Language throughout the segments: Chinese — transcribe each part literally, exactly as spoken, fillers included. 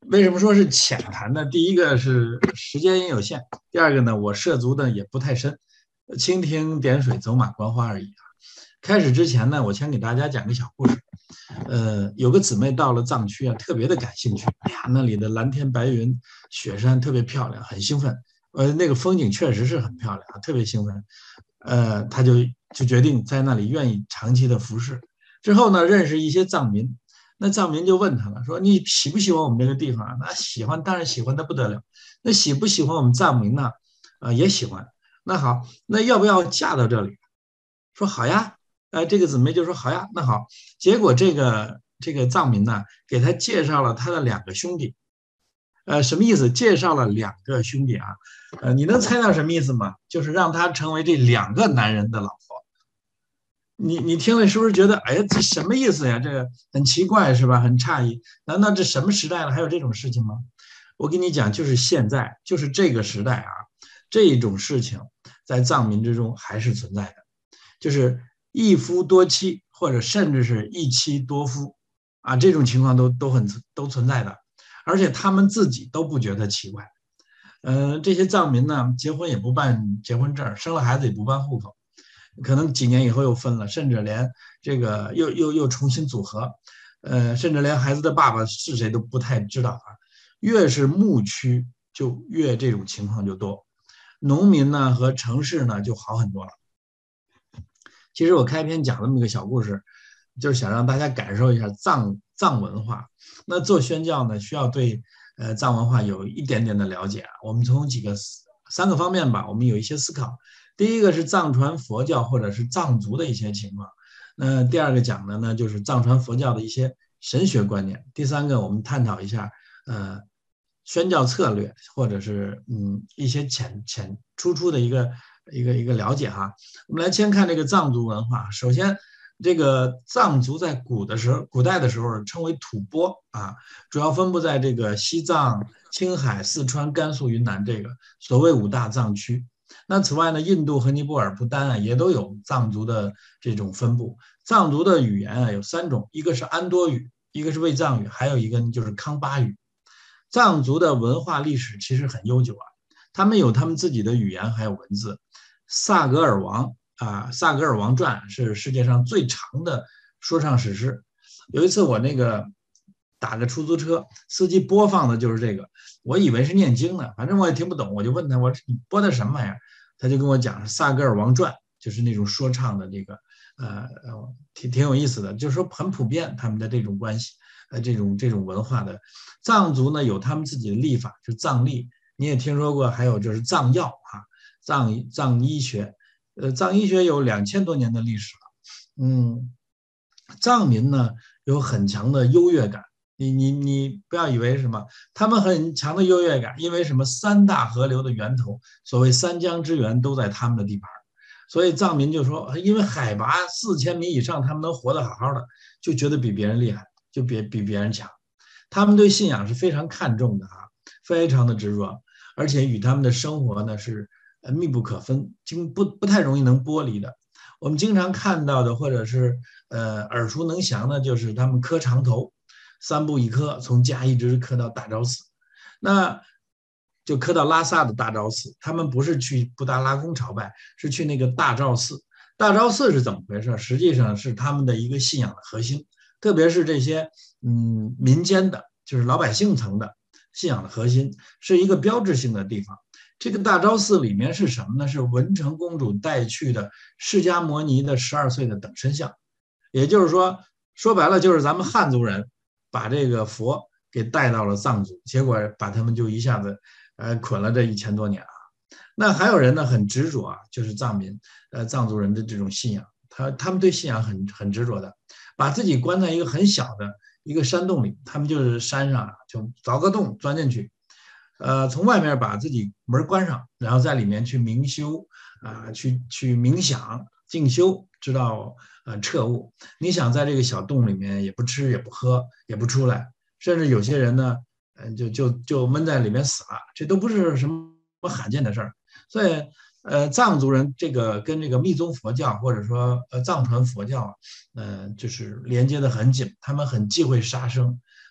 为什么说是浅谈呢？第一个是时间也有限，第二个呢，我涉足的也不太深，蜻蜓点水，走马观花而已啊。开始之前呢，我先给大家讲个小故事。呃，有个姊妹到了藏区啊，特别的感兴趣。哎呀，那里的蓝天白云、雪山特别漂亮，很兴奋。呃，那个风景确实是很漂亮啊，特别兴奋。呃，她就就决定在那里愿意长期的服侍。之后呢，认识一些藏民，那藏民就问他了，说你喜不喜欢我们这个地方啊？那喜欢，当然喜欢的不得了。那喜不喜欢我们藏民呢？啊、也喜欢。那好，那要不要嫁到这里？说好呀。呃，这个姊妹就说好呀，那好。结果这个这个藏民呢，给他介绍了他的两个兄弟。呃，什么意思？介绍了两个兄弟啊。呃，你能猜到什么意思吗？就是让他成为这两个男人的老婆。你你听了是不是觉得，哎呀，这什么意思呀？这个很奇怪是吧？很诧异。难道这什么时代了还有这种事情吗？我跟你讲，就是现在，就是这个时代啊，这种事情在藏民之中还是存在的，就是一夫多妻，或者甚至是一妻多夫啊，这种情况都都很都存在的，而且他们自己都不觉得奇怪。呃，这些藏民呢，结婚也不办结婚证，生了孩子也不办户口，可能几年以后又分了，甚至连这个又又又重新组合，呃，甚至连孩子的爸爸是谁都不太知道啊。越是牧区，就越这种情况就多，农民呢和城市呢就好很多了。其实我开篇讲这么一个小故事，就是想让大家感受一下藏藏文化。那做宣教呢，需要对呃藏文化有一点点的了解啊。我们从几个三个方面吧，我们有一些思考。第一个是藏传佛教或者是藏族的一些情况。那第二个讲的呢，就是藏传佛教的一些神学观念。第三个，我们探讨一下呃宣教策略，或者是嗯一些浅浅出出的一个一个一个了解哈。我们来先看这个藏族文化。首先，这个藏族在古的时候，古代的时候称为吐蕃啊，主要分布在这个西藏、青海、四川、甘肃、云南这个所谓五大藏区。那此外呢，印度和尼泊尔、不丹啊也都有藏族的这种分布。藏族的语言啊有三种，一个是安多语，一个是卫藏语，还有一个就是康巴语。藏族的文化历史其实很悠久啊，他们有他们自己的语言还有文字。萨格尔王啊，《萨格尔王传》是世界上最长的说唱史诗。有一次我那个打个出租车，司机播放的就是这个，我以为是念经呢，反正我也听不懂，我就问他，我说你播的什么玩意儿？他就跟我讲《萨格尔王传》，就是那种说唱的这个，呃，挺挺有意思的，就是说很普遍他们的这种关系，呃，这种这种文化的。藏族呢有他们自己的历法，就是藏历，你也听说过，还有就是藏药啊，藏藏医学，呃，藏医学有两千多年的历史了。嗯，藏民呢有很强的优越感，你你你不要以为什么，他们很强的优越感，因为什么？三大河流的源头，所谓三江之源都在他们的地盘，所以藏民就说，因为海拔四千米以上，他们能活得好好的，就觉得比别人厉害，就比比别人强。他们对信仰是非常看重的啊，非常的执着，而且与他们的生活呢是呃密不可分，经不不太容易能剥离的。我们经常看到的，或者是呃耳熟能详的，就是他们磕长头，三步一磕，从家一直磕到大昭寺，那就磕到拉萨的大昭寺。他们不是去布达拉宫朝拜，是去那个大昭寺。大昭寺是怎么回事？实际上是他们的一个信仰的核心，特别是这些嗯民间的，就是老百姓层的信仰的核心，是一个标志性的地方。这个大昭寺里面是什么呢？是文成公主带去的释迦摩尼的十二岁的等身像，也就是说，说白了就是咱们汉族人把这个佛给带到了藏族，结果把他们就一下子呃捆了这一千多年啊。那还有人呢很执着啊，就是藏民呃藏族人的这种信仰，他他们对信仰很很执着的，把自己关在一个很小的一个山洞里，他们就是山上啊就凿个洞钻进去，呃，从外面把自己门关上，然后在里面去冥修啊、呃，去去冥想静修，直到呃彻悟。你想在这个小洞里面也不吃也不喝也不出来，甚至有些人呢，嗯、呃，就就就闷在里面死了，这都不是什么罕见的事儿。所以，呃，藏族人这个跟这个密宗佛教或者说呃藏传佛教，呃，就是连接的很紧，他们很忌讳杀生。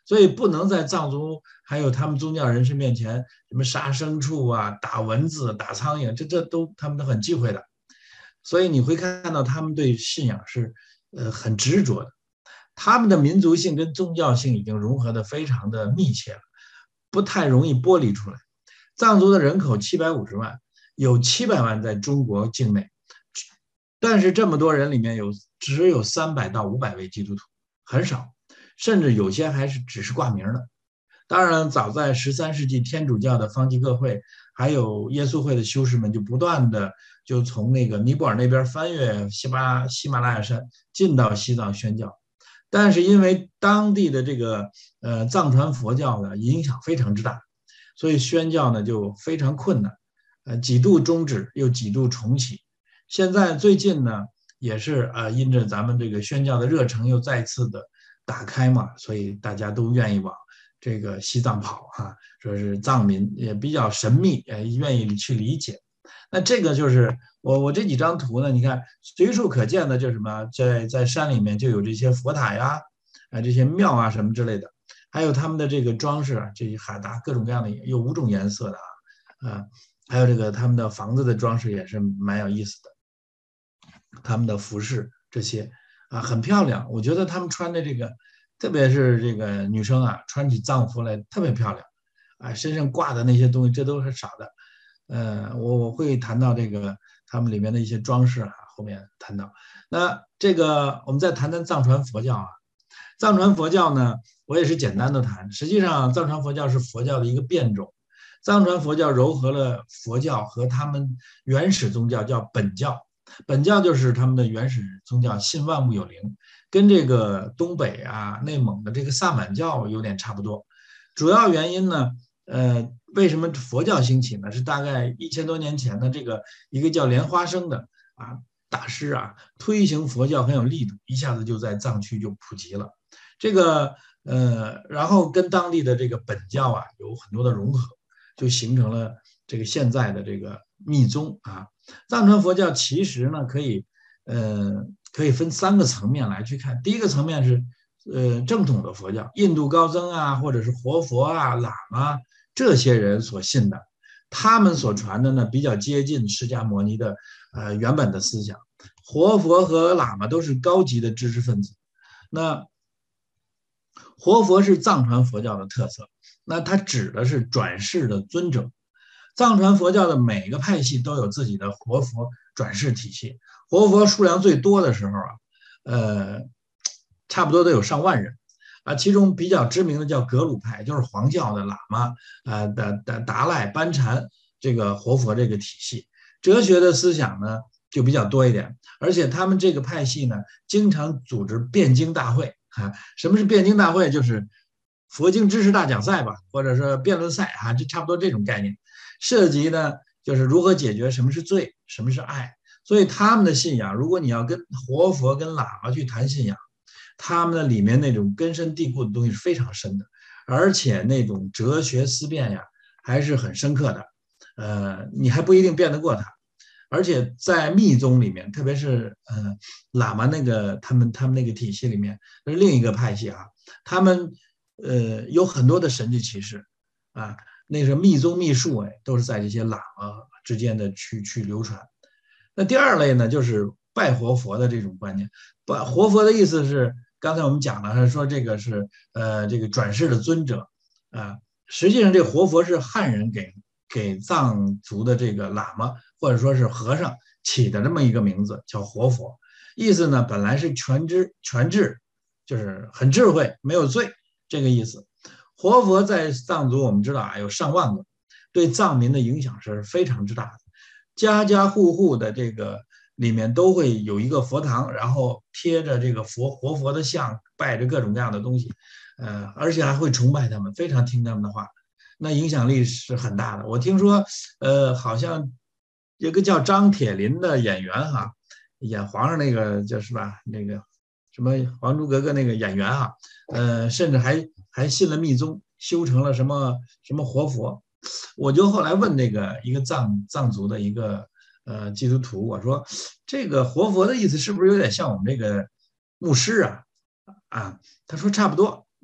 所以不能在藏族还有他们宗教人士面前什么杀牲畜啊、打蚊子、打苍蝇，这这都他们都很忌讳的。所以你会看到他们对信仰是呃很执着的，他们的民族性跟宗教性已经融合的非常的密切了，不太容易剥离出来。藏族的人口七百五十万，有七百万在中国境内，但是这么多人里面有只有三百到五百位基督徒，很少，甚至有些还是只是挂名的。当然，早在十三世纪，天主教的方济各会还有耶稣会的修士们就不断的就从那个尼泊尔那边翻越喜马喜马拉雅山进到西藏宣教，但是因为当地的这个呃藏传佛教的影响非常之大，所以宣教呢就非常困难，呃几度终止又几度重启。现在最近呢也是呃因着咱们这个宣教的热诚又再次的打开嘛，所以大家都愿意往这个西藏跑哈，说是藏民也比较神秘，呃愿意去理解。那这个就是我我这几张图呢，你看随处可见的，就什么在在山里面就有这些佛塔呀，啊这些庙啊什么之类的，还有他们的这个装饰啊，这些哈达各种各样的，有五种颜色的啊，啊还有这个他们的房子的装饰也是蛮有意思的，他们的服饰这些啊很漂亮，我觉得他们穿的这个，特别是这个女生啊，穿起藏服来特别漂亮，啊身上挂的那些东西，这都是少的。呃，我我会谈到这个他们里面的一些装饰啊，后面谈到。那这个我们再谈谈藏传佛教啊，藏传佛教呢，我也是简单的谈。实际上，藏传佛教是佛教的一个变种。藏传佛教糅合了佛教和他们原始宗教，叫本教。本教就是他们的原始宗教，信万物有灵，跟这个东北啊、内蒙的这个萨满教有点差不多。主要原因呢，呃，为什么佛教兴起呢？是大概一千多年前的这个一个叫莲花生的啊大师啊，推行佛教很有力度，一下子就在藏区就普及了。这个呃，然后跟当地的这个本教啊有很多的融合，就形成了这个现在的这个密宗啊。藏传佛教其实呢可以呃可以分三个层面来去看。第一个层面是呃正统的佛教，印度高僧啊，或者是活佛啊、喇嘛这些人所信的，他们所传的呢比较接近释迦牟尼的呃原本的思想。活佛和喇嘛都是高级的知识分子。那活佛是藏传佛教的特色，那它指的是转世的尊者。藏传佛教的每个派系都有自己的活佛转世体系，活佛数量最多的时候啊，呃，差不多都有上万人啊。其中比较知名的叫格鲁派，就是黄教的喇嘛啊的的达赖、班禅这个活佛这个体系。哲学的思想呢就比较多一点，而且他们这个派系呢经常组织辩经大会啊。什么是辩经大会？就是佛经知识大奖赛吧，或者说辩论赛啊，这差不多这种概念。涉及呢就是如何解决什么是罪，什么是爱。所以他们的信仰，如果你要跟活佛跟喇嘛去谈信仰，他们的里面那种根深蒂固的东西是非常深的，而且那种哲学思辨呀还是很深刻的。呃，你还不一定辩得过他。而且在密宗里面，特别是呃喇嘛那个他们他们那个体系里面，是另一个派系啊，他们呃有很多的神迹奇事啊。那是密宗密术，哎，都是在这些喇嘛之间的去去流传。那第二类呢，就是拜活佛的这种观念。拜活佛的意思是，刚才我们讲了，是说这个是呃这个转世的尊者啊。实际上，这活佛是汉人给给藏族的这个喇嘛或者说是和尚起的这么一个名字，叫活佛。意思呢，本来是全知全智，就是很智慧，没有罪这个意思。活佛在藏族我们知道啊有上万个，对藏民的影响是非常之大的。家家户户的这个里面都会有一个佛堂，然后贴着这个佛活佛的像，拜着各种各样的东西，呃，而且还会崇拜他们，非常听他们的话，那影响力是很大的。我听说，呃，好像有个叫张铁林的演员哈，演皇上那个就是吧，那个什么《还珠格格》那个演员啊，呃，甚至还还信了密宗，修成了什么什么活佛。我就后来问那个一个藏藏族的一个呃基督徒，我说这个活佛的意思是不是有点像我们这个牧师啊？啊，他说差不多，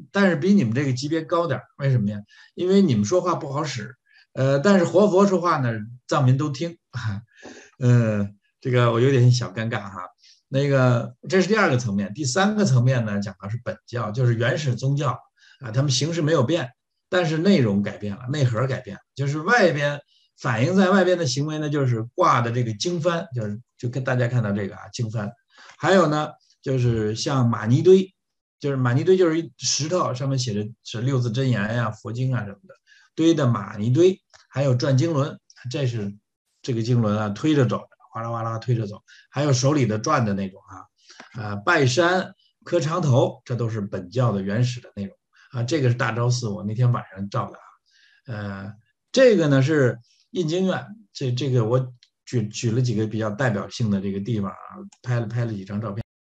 但是比你们这个级别高点儿，为什么呀？因为你们说话不好使，呃，但是活佛说话呢，藏民都听，哈，呃，这个我有点小尴尬哈。那个这是第二个层面，第三个层面呢，讲的是本教，就是原始宗教啊，他们形式没有变，但是内容改变了，内核改变了，就是外边反映在外边的行为呢，就是挂的这个经幡，就是就跟大家看到这个啊经幡，还有呢就是像玛尼堆。就是玛尼堆就是一石头，上面写的是六字真言呀、佛经啊什么的堆的玛尼堆，还有转经轮，这是这个经轮啊推着走的，哗啦哗啦推着走，还有手里的转的那种啊，呃拜山、磕长头，这都是本教的原始的内容啊。这个是大昭寺，我那天晚上照的啊，呃，这个呢是印经院，这这个我举举了几个比较代表性的这个地方啊，拍了拍了几张照片。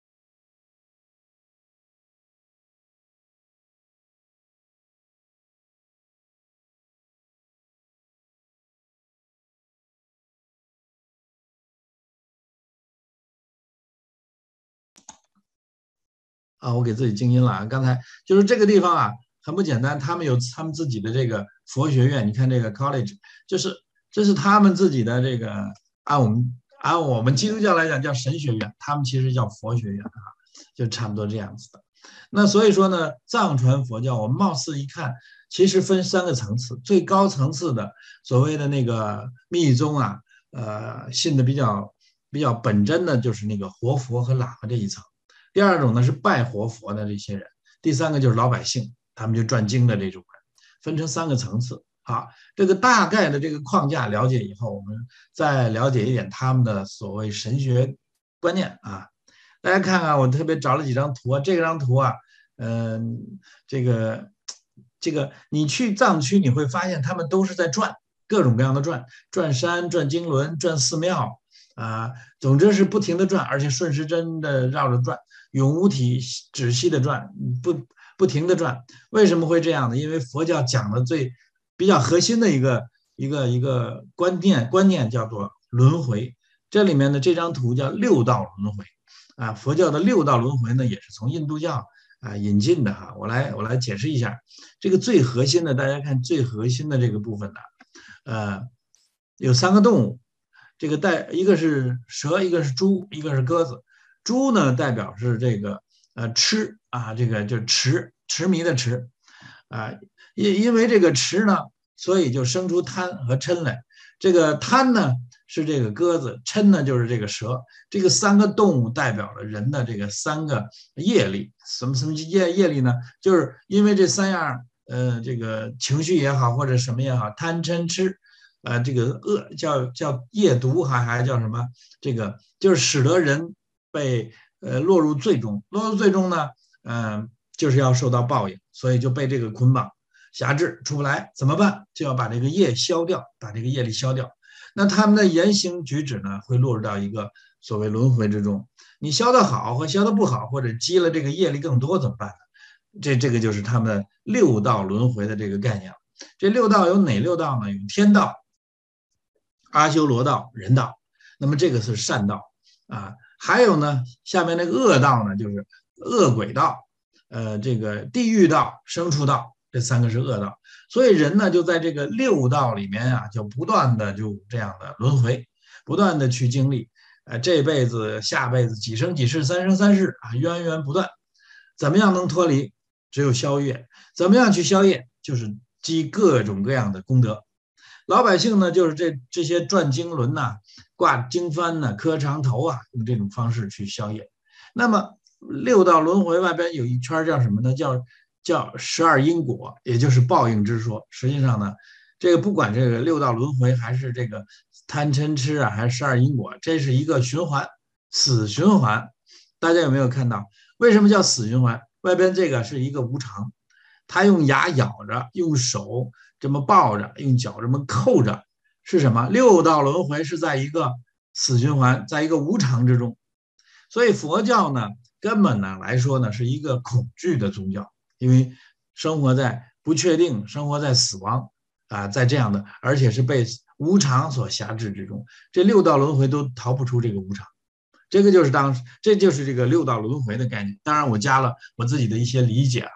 啊，我给自己静音了啊。刚才就是这个地方啊，很不简单，他们有他们自己的这个佛学院。你看这个 college，就是这是他们自己的这个，按我们按我们基督教来讲叫神学院，他们其实叫佛学院啊，就差不多这样子的。那所以说呢，藏传佛教我们貌似一看，其实分三个层次，最高层次的所谓的那个密宗啊，呃，信的比较比较本真的就是那个活佛和喇嘛这一层。第二种呢是拜活佛的这些人，第三个就是老百姓，他们就转经的这种人，分成三个层次。好，这个大概的这个框架了解以后，我们再了解一点他们的所谓神学观念啊。大家看看，我特别找了几张图啊，这张图啊，嗯、呃，这个这个你去藏区你会发现他们都是在转各种各样的转，转山、转经轮、转寺庙啊，总之是不停的转，而且顺时针的绕着转。永无体止息的转，不不停的转。为什么会这样呢？因为佛教讲的最比较核心的一个一个一个观念观念叫做轮回。这里面的这张图叫六道轮回啊，佛教的六道轮回呢也是从印度教啊引进的哈。我来我来解释一下，这个最核心的，大家看最核心的这个部分呢，呃，有三个动物，这个带一个是蛇，一个是猪，一个是鸽子。猪呢代表是这个呃痴啊，这个就痴痴迷的痴啊，因因为这个痴呢，所以就生出贪和嗔来。这个贪呢是这个鸽子，嗔呢就是这个蛇。这个三个动物代表了人的这个三个业力。什么什么业业力呢？就是因为这三样呃这个情绪也好，或者什么也好，贪嗔痴。呃，这个恶叫叫业毒，还还叫什么？这个就是使得人被呃落入最终，落入最终呢，嗯、呃，就是要受到报应，所以就被这个捆绑辖制，出不来，怎么办？就要把这个业消掉，把这个业力消掉。那他们的言行举止呢，会落入到一个所谓轮回之中。你消得好或消得不好，或者积了这个业力更多怎么办呢？这这个就是他们六道轮回的这个概念了。这六道有哪六道呢？有天道、阿修罗道、人道。那么这个是善道啊。还有呢，下面那个恶道呢，就是恶鬼道，呃，这个地狱道、牲畜道，这三个是恶道。所以人呢，就在这个六道里面啊，就不断的就这样的轮回，不断的去经历，呃，这辈子、下辈子、几生几世、三生三世啊，源源不断。怎么样能脱离？只有消业。怎么样去消业？就是积各种各样的功德。老百姓呢，就是这这些转经轮呐、啊、挂经幡呐、啊、磕长头啊，用这种方式去消业。那么六道轮回外边有一圈叫什么呢？叫叫十二因果，也就是报应之说。实际上呢，这个不管这个六道轮回还是这个贪嗔痴啊，还是十二因果，这是一个循环，死循环。大家有没有看到？为什么叫死循环？外边这个是一个无常，他用牙咬着，用手这么抱着，用脚这么扣着，是什么？六道轮回是在一个死循环，在一个无常之中。所以佛教呢，根本呢来说呢，是一个恐惧的宗教，因为生活在不确定，生活在死亡啊，在这样的，而且是被无常所辖制之中，这六道轮回都逃不出这个无常。这个就是当，这就是这个六道轮回的概念。当然，我加了我自己的一些理解啊，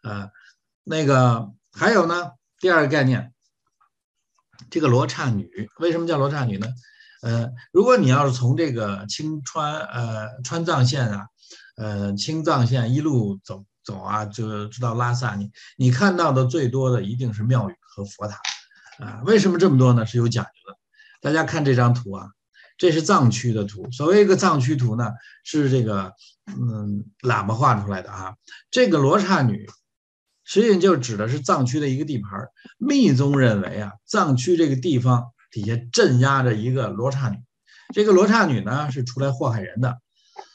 呃，那个还有呢，第二个概念，这个罗刹女为什么叫罗刹女呢？呃，如果你要是从这个青川呃川藏线啊，呃青藏线一路走走啊，就知道拉萨，你你看到的最多的一定是庙宇和佛塔啊。为什么这么多呢？是有讲究的。大家看这张图啊，这是藏区的图。所谓一个藏区图呢，是这个嗯喇嘛画出来的啊。这个罗刹女实际上就指的是藏区的一个地盘。密宗认为啊，藏区这个地方底下镇压着一个罗刹女，这个罗刹女呢是出来祸害人的，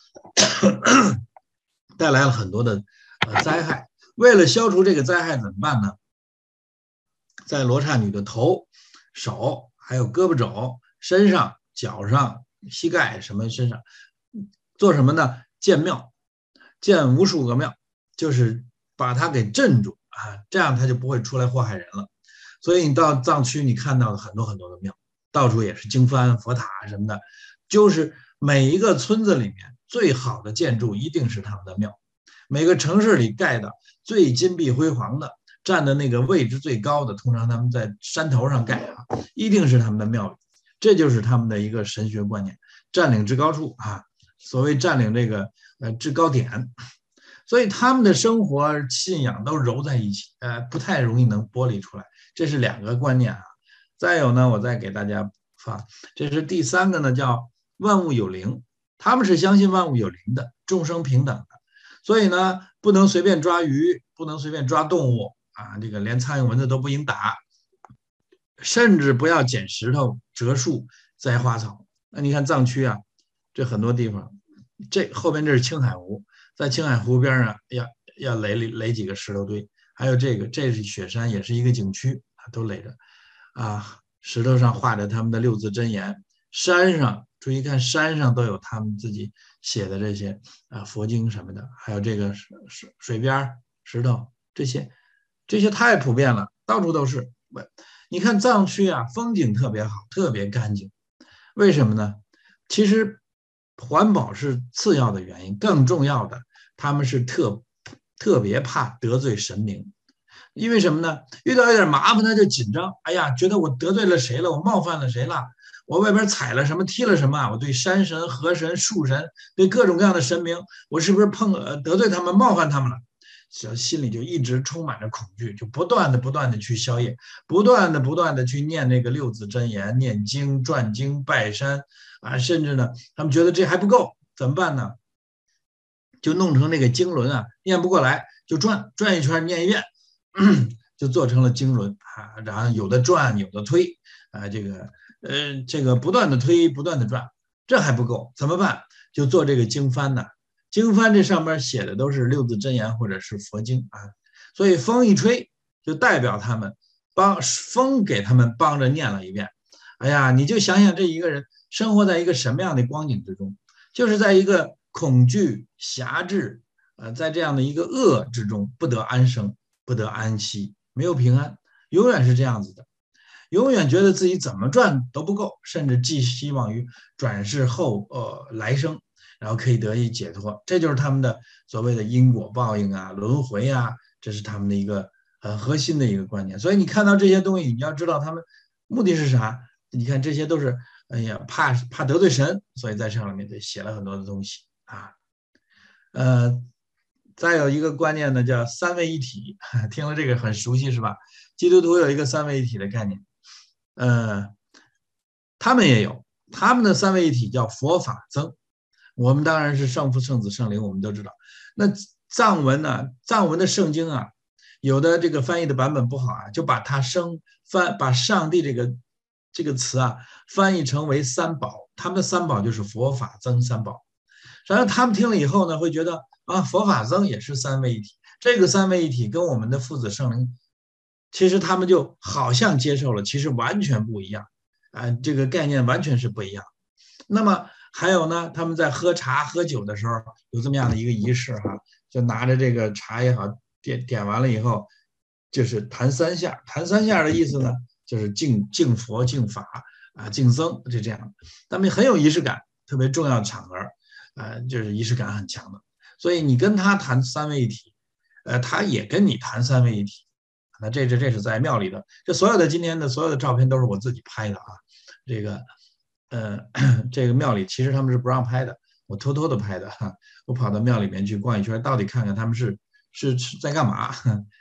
带来了很多的呃灾害。为了消除这个灾害怎么办呢？在罗刹女的头、手、还有胳膊肘、身上、脚上、膝盖什么身上做什么呢？建庙，建无数个庙，就是把它给镇住啊，这样它就不会出来祸害人了。所以你到藏区，你看到了很多很多的庙，到处也是经幡、佛塔什么的，就是每一个村子里面最好的建筑一定是他们的庙，每个城市里盖的最金碧辉煌的，站的那个位置最高的，通常他们在山头上盖啊，一定是他们的庙宇，这就是他们的一个神学观念，占领至高处啊，所谓占领这个呃制高点。所以他们的生活信仰都揉在一起，呃，不太容易能剥离出来。这是两个观念啊。再有呢，我再给大家发，这是第三个呢，叫万物有灵。他们是相信万物有灵的，众生平等的。所以呢，不能随便抓鱼，不能随便抓动物啊，这个连苍蝇蚊子都不应打，甚至不要捡石头、折树、栽花草。那你看藏区啊，这很多地方，这后边这是青海湖。在青海湖边上要要垒垒几个石头堆，还有这个这是雪山，也是一个景区，都垒着啊，石头上画着他们的六字真言，山上注意看，山上都有他们自己写的这些啊佛经什么的，还有这个水水边石头这些，这些太普遍了，到处都是。你看藏区啊，风景特别好，特别干净，为什么呢？其实环保是次要的原因，更重要的。他们是特特别怕得罪神明，因为什么呢？遇到一点麻烦他就紧张，哎呀，觉得我得罪了谁了，我冒犯了谁了，我外边踩了什么，踢了什么，我对山神、河神、树神，对各种各样的神明，我是不是碰呃得罪他们、冒犯他们了？心里就一直充满着恐惧，就不断的、不断的去消业，不断的、不断的去念那个六字真言、念经、转经、拜山啊，甚至呢，他们觉得这还不够，怎么办呢？就弄成那个经轮啊，念不过来就转转一圈，念一遍，就做成了经轮啊。然后有的转，有的推啊，这个呃，这个不断的推，不断的转，这还不够，怎么办？就做这个经幡呢。经幡这上面写的都是六字真言或者是佛经啊，所以风一吹，就代表他们帮风给他们帮着念了一遍。哎呀，你就想想这一个人生活在一个什么样的光景之中，就是在一个恐惧、狭制，呃，在这样的一个恶之中，不得安生，不得安息，没有平安，永远是这样子的，永远觉得自己怎么转都不够，甚至寄希望于转世后呃来生，然后可以得以解脱。这就是他们的所谓的因果报应啊、轮回啊，这是他们的一个很核心的一个观念。所以你看到这些东西，你要知道他们目的是啥？你看这些都是，哎呀，怕怕得罪神，所以在上面就写了很多的东西。啊，呃，再有一个观念呢，叫三位一体，听了这个很熟悉是吧？基督徒有一个三位一体的概念，呃，他们也有，他们的三位一体叫佛法僧，我们当然是圣父、圣子、圣灵，我们都知道。那藏文呢，藏文的圣经啊，有的这个翻译的版本不好啊，就把它生翻把上帝这个这个词啊翻译成为三宝，他们的三宝就是佛法僧三宝。然后他们听了以后呢，会觉得啊，佛法僧也是三位一体，这个三位一体跟我们的父子圣灵，其实他们就好像接受了，其实完全不一样啊，这个概念完全是不一样。那么还有呢，他们在喝茶喝酒的时候有这么样的一个仪式哈、啊，就拿着这个茶也好，点点完了以后，就是弹三下，弹三下的意思呢，就是敬敬佛、敬法啊、敬僧，就这样，他们很有仪式感，特别重要的场合。呃，就是仪式感很强的，所以你跟他谈三位一体， 呃，他也跟你谈三位一体。那这这这是在庙里的，这所有的今天的所有的照片都是我自己拍的啊。这个，呃，这个庙里其实他们是不让拍的，我偷偷的拍的哈。我跑到庙里面去逛一圈，到底看看他们是是是在干嘛。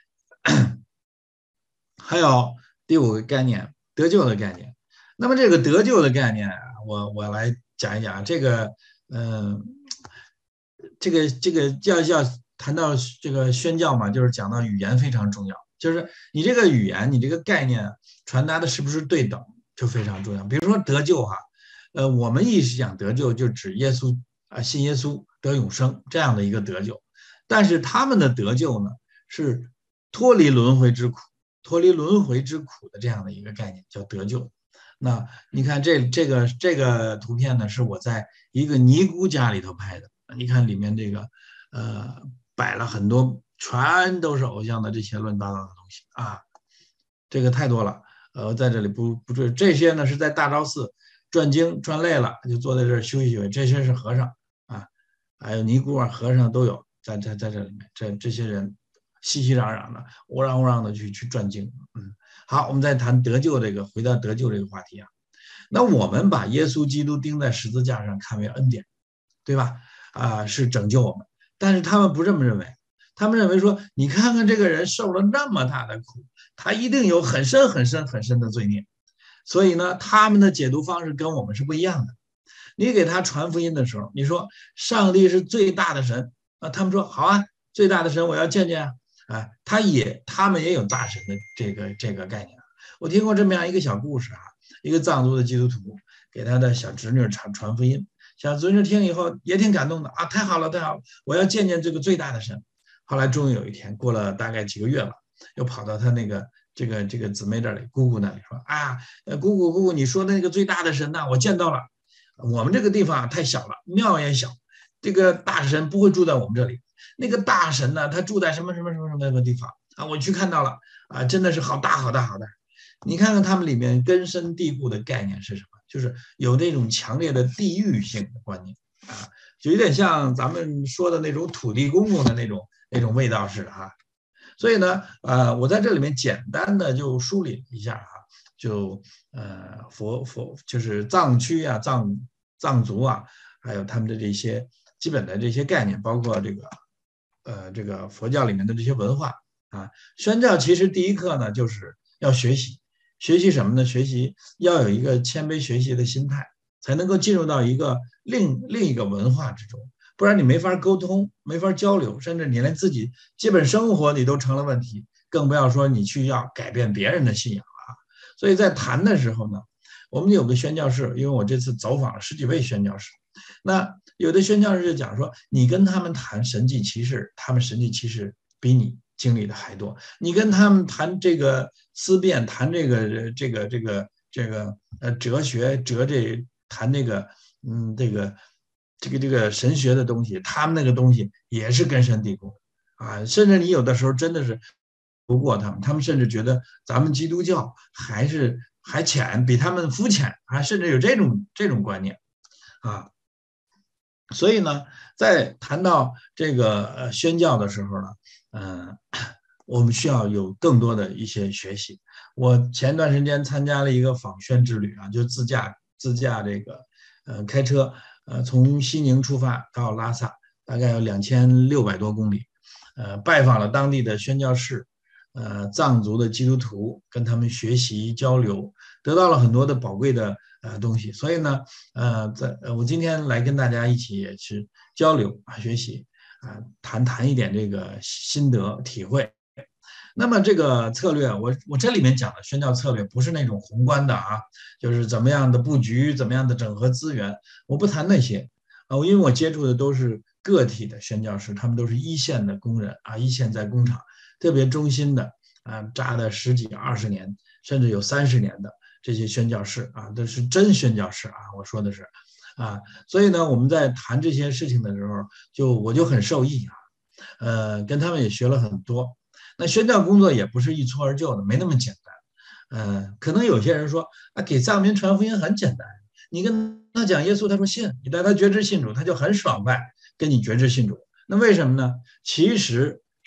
还有第五个概念，得救的概念。那么这个得救的概念，我我来讲一讲这个，嗯、呃，这个这个要要谈到这个宣教嘛，就是讲到语言非常重要，就是你这个语言，你这个概念传达的是不是对等，就非常重要。比如说得救哈，呃，我们一直讲得救，就指耶稣啊，信耶稣得永生这样的一个得救，但是他们的得救呢，是脱离轮回之苦，脱离轮回之苦的这样的一个概念，叫得救。那你看这这个这个图片呢，是我在一个尼姑家里头拍的。你看里面这个，呃，摆了很多，全都是偶像的这些乱七八糟的东西啊，这个太多了。呃，在这里不不注意，这些呢是在大昭寺转经转累了，就坐在这儿休息休息。这些是和尚啊，还有尼姑啊、和尚都有在在在这里面。这这些人熙熙攘攘的，乌嚷乌嚷的去去转经。嗯，好，我们再谈得救这个，回到得救这个话题啊。那我们把耶稣基督钉在十字架上看为恩典，对吧？啊，是拯救我们，但是他们不这么认为，他们认为说，你看看这个人受了那么大的苦，他一定有很深很深很深的罪孽，所以呢，他们的解读方式跟我们是不一样的。你给他传福音的时候，你说上帝是最大的神啊，他们说好啊，最大的神我要见见啊，啊，他也他们也有大神的这个这个概念。我听过这么样一个小故事啊，一个藏族的基督徒给他的小侄女传传福音。小侄女听以后也挺感动的啊，太好了太好了，我要见见这个最大的神。后来终于有一天，过了大概几个月了，又跑到他那个这个这个姊妹这里，姑姑那里说啊，姑姑姑姑，你说的那个最大的神呢，我见到了。我们这个地方太小了，庙也小，这个大神不会住在我们这里。那个大神呢，他住在什么什么什么什么的地方啊？我去看到了啊，真的是好大好大好大。你看看他们里面根深蒂固的概念是什么？就是有那种强烈的地域性的观念啊，就有点像咱们说的那种土地公公的那种那种味道似的哈。所以呢，呃，我在这里面简单的就梳理一下哈，就呃佛佛就是藏区啊、藏藏族啊，还有他们的这些基本的这些概念，包括这个呃这个佛教里面的这些文化啊。宣教其实第一课呢，就是要学习。学习什么呢？学习要有一个谦卑学习的心态，才能够进入到一个另另一个文化之中，不然你没法沟通，没法交流，甚至你连自己基本生活你都成了问题，更不要说你去要改变别人的信仰了。所以在谈的时候呢，我们有个宣教士，因为我这次走访了十几位宣教士，那有的宣教士就讲说，你跟他们谈神迹奇事，他们神迹奇事比你经历的还多。你跟他们谈这个思辨，谈这个这个这个这个呃哲学哲这谈这个嗯这个这个这个神学的东西，他们那个东西也是根深蒂固啊，甚至你有的时候真的是不过他们，他们甚至觉得咱们基督教还是还浅，比他们肤浅，还甚至有这种这种观念啊。所以呢，在谈到这个呃宣教的时候呢，嗯、呃，我们需要有更多的一些学习。我前段时间参加了一个访宣之旅啊，就自驾自驾这个呃开车呃从西宁出发到拉萨，大概有两千六百多公里，呃拜访了当地的宣教士，呃藏族的基督徒，跟他们学习交流，得到了很多的宝贵的呃东西。所以呢，呃，在呃我今天来跟大家一起也是交流啊，学习啊，谈谈一点这个心得体会。那么这个策略，我我这里面讲的宣教策略不是那种宏观的啊，就是怎么样的布局，怎么样的整合资源，我不谈那些啊，因为我接触的都是个体的宣教师，他们都是一线的工人啊，一线在工厂，特别忠心的啊，扎的十几二十年，甚至有三十年的这些宣教士啊，都是真宣教士啊，我说的是啊，所以呢，我们在谈这些事情的时候，就我就很受益啊，呃，跟他们也学了很多。那宣教工作也不是一蹴而就的，没那么简单。呃，可能有些人说啊，给藏民传福音很简单，你跟他讲耶稣，他说信，你带他觉知信主，他就很爽快跟你觉知信主。那为什么呢？其实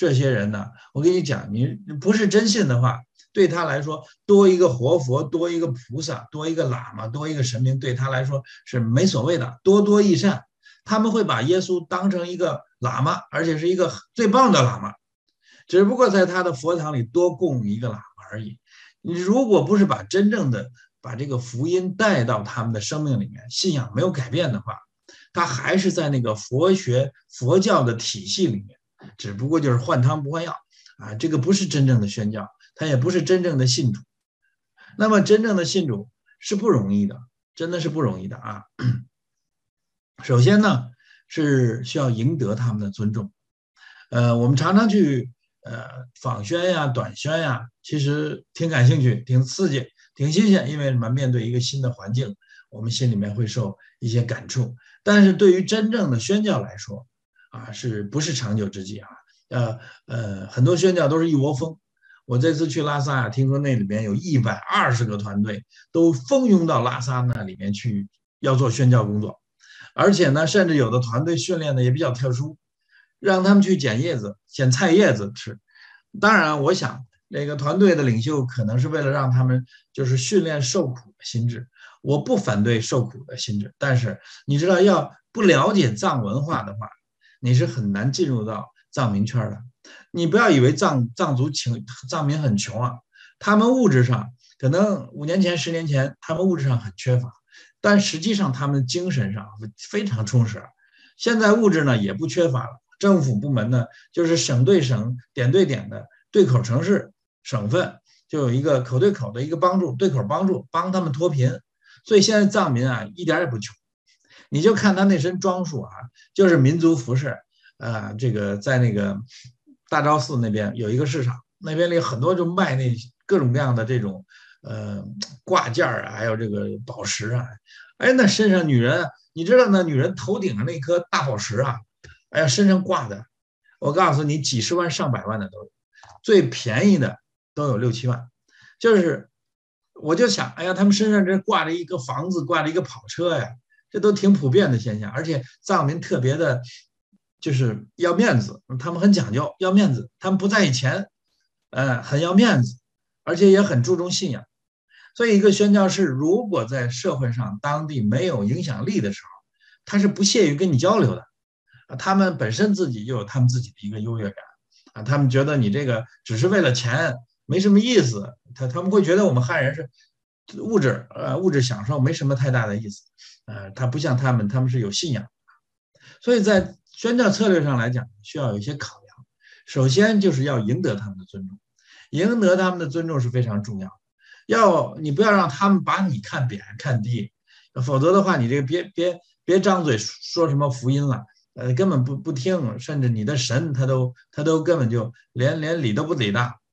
这些人呢，我跟你讲，你不是真信的话，对他来说，多一个活佛，多一个菩萨，多一个喇嘛，多一个神明，对他来说是没所谓的，多多益善。他们会把耶稣当成一个喇嘛，而且是一个最棒的喇嘛，只不过在他的佛堂里多供一个喇嘛而已。你如果不是把真正的把这个福音带到他们的生命里面，信仰没有改变的话，他还是在那个佛学佛教的体系里面，只不过就是换汤不换药啊，这个不是真正的宣教，他也不是真正的信主。那么真正的信主是不容易的，真的是不容易的啊。首先呢，是需要赢得他们的尊重。呃，我们常常去呃访宣呀、短宣呀，其实挺感兴趣、挺刺激、挺新鲜，因为什么？面对一个新的环境，我们心里面会受一些感触。但是对于真正的宣教来说，啊，是不是长久之计啊？呃呃，很多宣教都是一窝蜂。我这次去拉萨呀，听说那里边有一百二十个团队都蜂拥到拉萨那里面去，要做宣教工作。而且呢，甚至有的团队训练的也比较特殊，让他们去捡叶子、捡菜叶子吃。当然，我想那个团队的领袖可能是为了让他们就是训练受苦的心智。我不反对受苦的心智，但是你知道，要不了解藏文化的话，你是很难进入到藏民圈的。你不要以为藏藏族穷，藏民很穷啊，他们物质上可能五年前、十年前，他们物质上很缺乏。但实际上他们精神上非常充实，现在物质呢也不缺乏了。政府部门呢，就是省对省、点对点的对口城市、省份，就有一个口对口的一个帮助，对口帮助，帮他们脱贫。所以现在藏民啊一点也不穷，你就看他那身装束啊，就是民族服饰。呃，这个在那个大昭寺那边有一个市场，那边里很多就卖那各种各样的这种。呃，挂件啊，还有这个宝石啊，哎，那身上女人，你知道那女人头顶上那颗大宝石啊，哎呀，身上挂的，我告诉你，几十万上百万的都有，最便宜的都有六七万。就是我就想，哎呀，他们身上这挂着一个房子，挂着一个跑车呀，这都挺普遍的现象。而且藏民特别的，就是要面子，他们很讲究，要面子，他们不在意钱，呃，很要面子，而且也很注重信仰。所以，一个宣教士如果在社会上当地没有影响力的时候，他是不屑于跟你交流的。啊，他们本身自己就有他们自己的一个优越感啊，他们觉得你这个只是为了钱，没什么意思。他他们会觉得我们汉人是物质呃物质享受没什么太大的意思，呃，他不像他们，他们是有信仰。所以在宣教策略上来讲，需要有一些考量。首先就是要赢得他们的尊重，赢得他们的尊重是非常重要的。要你不要让他们把你看扁看低，否则的话，你这个别别别张嘴说什么福音了，呃，根本不不听，甚至你的神他都他都根本就连连理都不理的。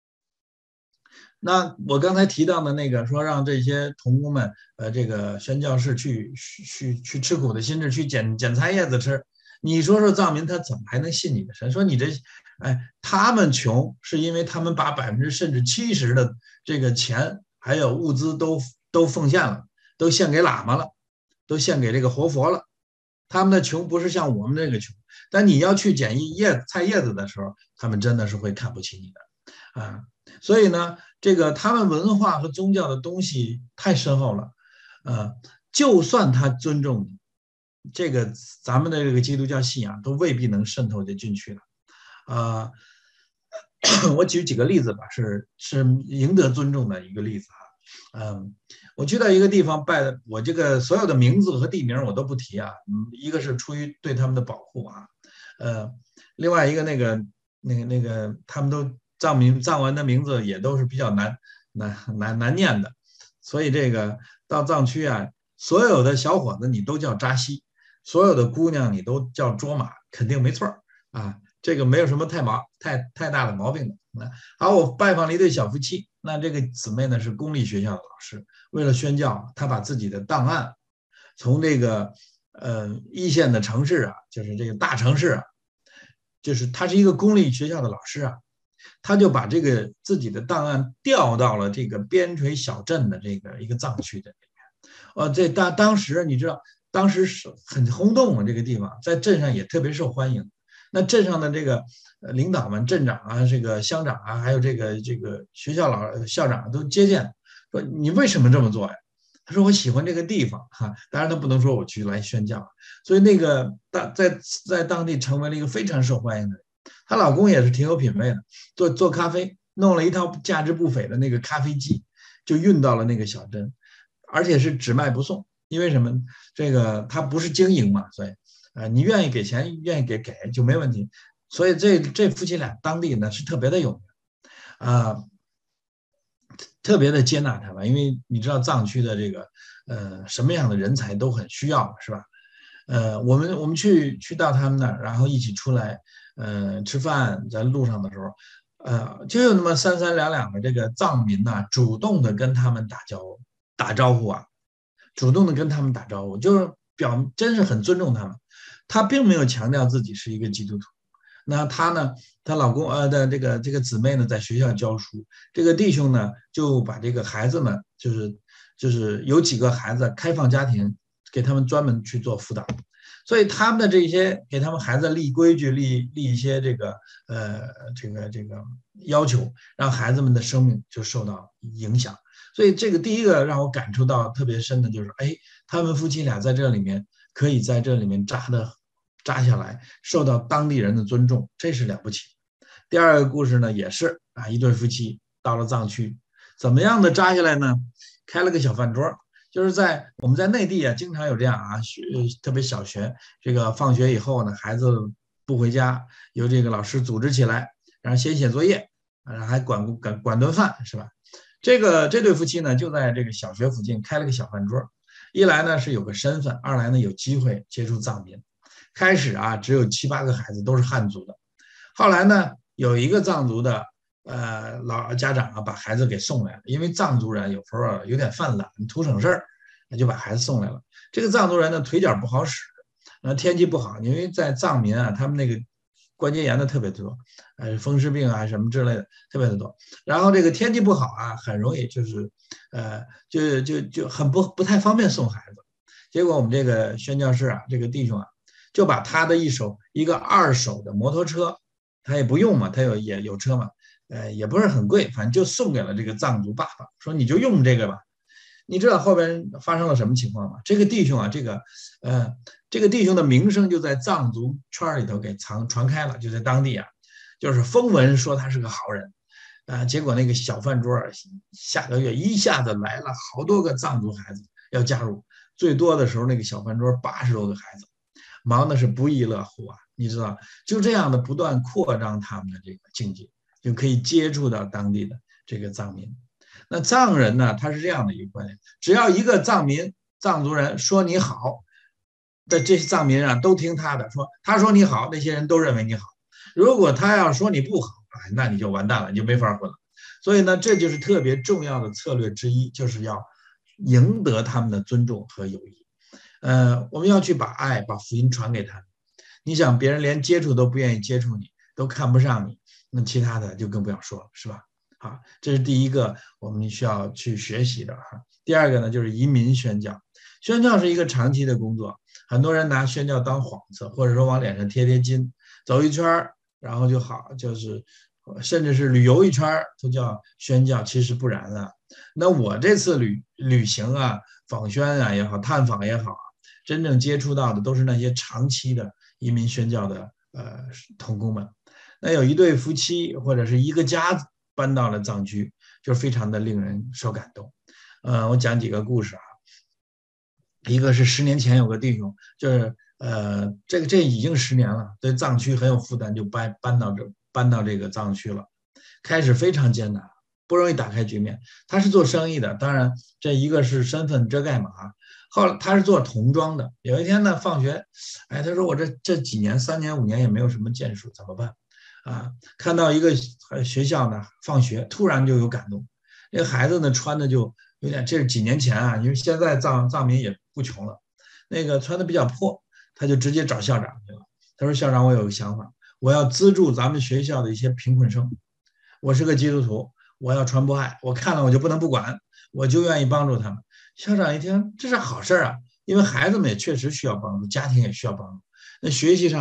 那我刚才提到的那个说让这些童工们，呃，这个宣教士去去去吃苦的心智，去捡捡菜叶子吃，你说说藏民他怎么还能信你的神？说你这，哎，他们穷是因为他们把百分之甚至七十的这个钱还有物资都都奉献了，都献给喇嘛了，都献给这个活佛了。他们的穷不是像我们这个穷，但你要去捡一叶菜叶子的时候，他们真的是会看不起你的啊。所以呢，这个他们文化和宗教的东西太深厚了，呃，就算他尊重你，这个咱们的这个基督教信仰都未必能渗透进去了，啊、呃，我举几个例子吧，是是赢得尊重的一个例子啊，嗯，我去到一个地方拜的，我这个所有的名字和地名我都不提啊，嗯，一个是出于对他们的保护啊，呃，另外一个那个那个那个他们都。藏民藏文的名字也都是比较难难难难念的，所以这个到藏区啊，所有的小伙子你都叫扎西，所有的姑娘你都叫卓玛，肯定没错啊，这个没有什么太毛太太大的毛病的。那好，我拜访了一对小夫妻，那这个姊妹呢是公立学校的老师，为了宣教，他把自己的档案从这个呃一线的城市啊，就是这个大城市啊，就是他是一个公立学校的老师啊。他就把这个自己的档案调到了这个边陲小镇的这个一个藏区的里面，呃，这当当时你知道，当时是很轰动啊，这个地方在镇上也特别受欢迎， 那镇上的这个呃领导们、镇长啊、这个乡长啊，还有这个这个学校老校长都接见，说你为什么这么做呀？他说我喜欢这个地方哈，当然他不能说我去来宣教，所以那个当在在当地成为了一个非常受欢迎的人。她老公也是挺有品位的，做做咖啡，弄了一套价值不菲的那个咖啡机，就运到了那个小镇，而且是只卖不送。因为什么？这个他不是经营嘛，所以啊、呃，你愿意给钱，愿意给给就没问题。所以这这夫妻俩当地呢是特别的有名啊、呃，特别的接纳他们，因为你知道藏区的这个呃什么样的人才都很需要，是吧？呃，我们我们去去到他们那儿，然后一起出来，呃，吃饭，在路上的时候，呃，就有那么三三两两的这个藏民呐、主动的跟他们打交打招呼啊，主动的跟他们打招呼，就是表真是很尊重他们。他并没有强调自己是一个基督徒。那她呢，她老公呃的这个这个姊妹呢，在学校教书，这个弟兄呢就把这个孩子们，就是就是有几个孩子开放家庭，给他们专门去做辅导。所以他们的这些给他们孩子立规矩、立立一些这个呃这个这个要求，让孩子们的生命就受到影响。所以这个第一个让我感触到特别深的就是，哎，他们夫妻俩在这里面可以在这里面扎的扎下来，受到当地人的尊重，这是了不起。第二个故事呢，也是啊，一对夫妻到了藏区，怎么样的扎下来呢？开了个小饭桌，就是在我们在内地啊，经常有这样啊，学特别小学这个放学以后呢，孩子不回家，由这个老师组织起来，然后先写作业，然后还管管管顿饭，是吧？这个这对夫妻呢，就在这个小学附近开了个小饭桌，一来呢是有个身份，二来呢有机会接触藏民。开始啊，只有七八个孩子都是汉族的，后来呢，有一个藏族的呃老家长啊，把孩子给送来了，因为藏族人有时候有点犯懒，图省事儿，就把孩子送来了。这个藏族人呢，腿脚不好使，呃，天气不好，因为在藏民啊，他们那个关节炎的特别多，呃，风湿病啊什么之类的特别的多。然后这个天气不好啊，很容易就是呃，就就就很不不太方便送孩子。结果我们这个宣教士啊，这个弟兄啊，就把他的一手一个二手的摩托车，他也不用嘛，他有也有车嘛，呃，也不是很贵，反正就送给了这个藏族爸爸，说你就用这个吧。你知道后边发生了什么情况吗？这个弟兄啊，这个呃，这个弟兄的名声就在藏族圈里头给传传开了，就在当地啊，就是风闻说他是个好人啊、呃。结果那个小饭桌下个月一下子来了好多个藏族孩子要加入，最多的时候那个小饭桌八十多个孩子，忙的是不亦乐乎啊！你知道，就这样的不断扩张他们的这个境界，就可以接触到当地的这个藏民。那藏人呢，他是这样的一个观念：只要一个藏民、藏族人说你好，的这些藏民啊都听他的，说他说你好，那些人都认为你好。如果他要说你不好，哎，那你就完蛋了，你就没法混了。所以呢，这就是特别重要的策略之一，就是要赢得他们的尊重和友谊。呃，我们要去把爱、把福音传给他们。你想，别人连接触都不愿意接触你，都看不上你，那其他的就更不要说了，是吧？好，这是第一个我们需要去学习的哈。第二个呢，就是移民宣教。宣教是一个长期的工作，很多人拿宣教当幌子，或者说往脸上贴贴金，走一圈然后就好，就是甚至是旅游一圈都叫宣教，其实不然啊。那我这次旅旅行啊、访宣啊也好、探访也好，真正接触到的都是那些长期的移民宣教的呃同工们。那有一对夫妻或者是一个家子搬到了藏区，就非常的令人受感动。呃，我讲几个故事啊。一个是十年前有个弟兄，就是呃，这个这已经十年了，对藏区很有负担，就搬搬到这搬到这个藏区了。开始非常艰难，不容易打开局面。他是做生意的，当然这一个是身份遮盖嘛啊。后来他是做童装的，有一天呢放学，哎，他说我这这几年三年五年也没有什么建树，怎么办啊？看到一个学校呢放学，突然就有感动。那个孩子呢穿的就有点，这是几年前啊，因为现在藏藏民也不穷了，那个穿的比较破，他就直接找校长去了。他说校长，我有个想法，我要资助咱们学校的一些贫困生，我是个基督徒，我要传播爱，我看了我就不能不管，我就愿意帮助他们。校长一听，这是好事啊，因为孩子们也确实需要帮助，家庭也需要帮助。那学习上呢，